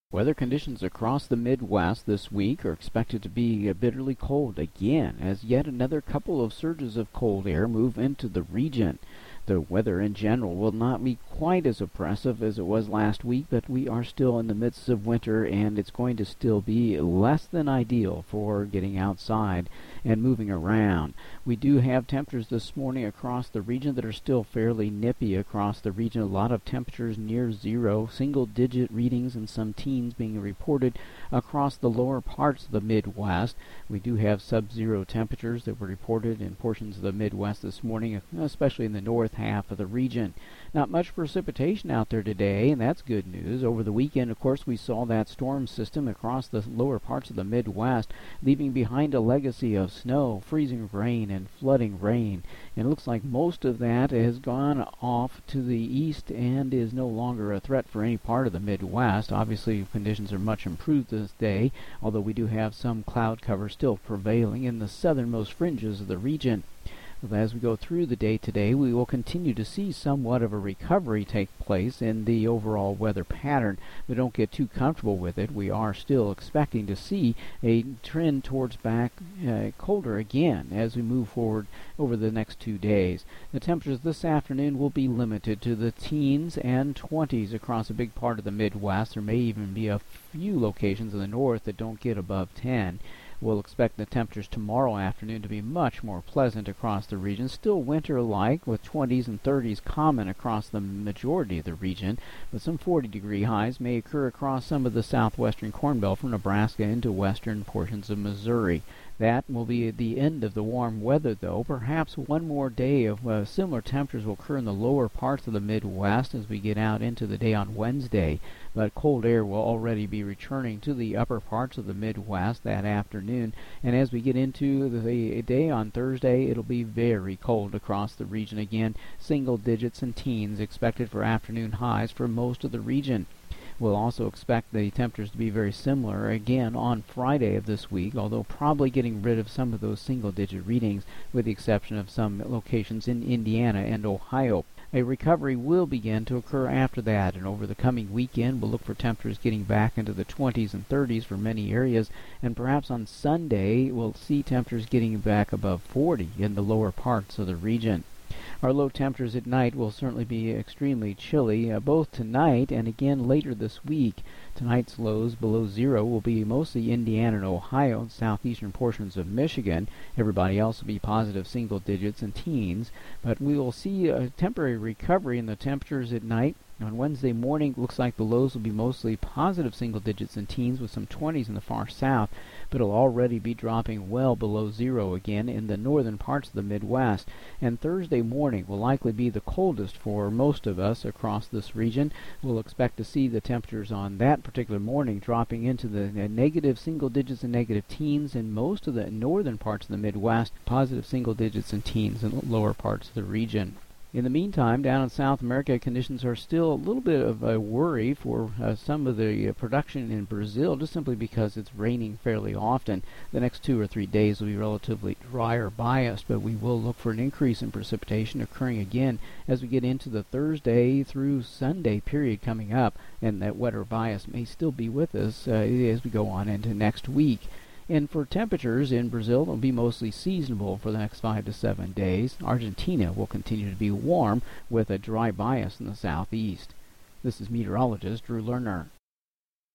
Weather conditions across the Midwest this week are expected to be bitterly cold again as yet another couple of surges of cold air move into the region. The weather in general will not be quite as oppressive as it was last week, but we are still in the midst of winter and it's going to still be less than ideal for getting outside and moving around. We do have temperatures this morning across the region that are still fairly nippy across the region. A lot of temperatures near zero, single-digit readings and some teens being reported across the lower parts of the Midwest. We do have sub-zero temperatures that were reported in portions of the Midwest this morning, especially in the north half of the region. Not much precipitation out there today, and that's good news. Over the weekend, of course, we saw that storm system across the lower parts of the Midwest, leaving behind a legacy of snow, freezing rain, and flooding rain. And it looks like most of that has gone off to the east and is no longer a threat for any part of the Midwest. Obviously, conditions are much improved this day, although we do have some cloud cover still prevailing in the southernmost fringes of the region. As we go through the day today, we will continue to see somewhat of a recovery take place in the overall weather pattern, but don't get too comfortable with it. We are still expecting to see a trend towards back colder again as we move forward over the next 2 days. The temperatures this afternoon will be limited to the teens and 20s across a big part of the Midwest. There may even be a few locations in the north that don't get above 10. We'll expect the temperatures tomorrow afternoon to be much more pleasant across the region. Still winter-like with 20s and 30s common across the majority of the region, but some 40-degree highs may occur across some of the southwestern Corn Belt from Nebraska into western portions of Missouri. That will be the end of the warm weather, though. Perhaps one more day of similar temperatures will occur in the lower parts of the Midwest as we get out into the day on Wednesday. But cold air will already be returning to the upper parts of the Midwest that afternoon. And as we get into the day on Thursday, it'll be very cold across the region again. Single digits and teens expected for afternoon highs for most of the region. We'll also expect the temperatures to be very similar again on Friday of this week, although probably getting rid of some of those single-digit readings with the exception of some locations in Indiana and Ohio. A recovery will begin to occur after that, and over the coming weekend we'll look for temperatures getting back into the 20s and 30s for many areas, and perhaps on Sunday we'll see temperatures getting back above 40 in the lower parts of the region. Our low temperatures at night will certainly be extremely chilly, both tonight and again later this week. Tonight's lows below zero will be mostly Indiana and Ohio and southeastern portions of Michigan. Everybody else will be positive single digits and teens, but we will see a temporary recovery in the temperatures at night. On Wednesday morning, looks like the lows will be mostly positive single digits and teens with some 20s in the far south, but it'll already be dropping well below zero again in the northern parts of the Midwest. And Thursday morning will likely be the coldest for most of us across this region. We'll expect to see the temperatures on that particular morning dropping into the negative single digits and negative teens in most of the northern parts of the Midwest, positive single digits and teens in the lower parts of the region. In the meantime, down in South America, conditions are still a little bit of a worry for some of the production in Brazil, just simply because it's raining fairly often. The next 2 or 3 days will be relatively dry or biased, but we will look for an increase in precipitation occurring again as we get into the Thursday through Sunday period coming up, and that wetter bias may still be with us as we go on into next week. And for temperatures in Brazil, they'll be mostly seasonable for the next 5 to 7 days. Argentina will continue to be warm with a dry bias in the southeast. This is meteorologist Drew Lerner.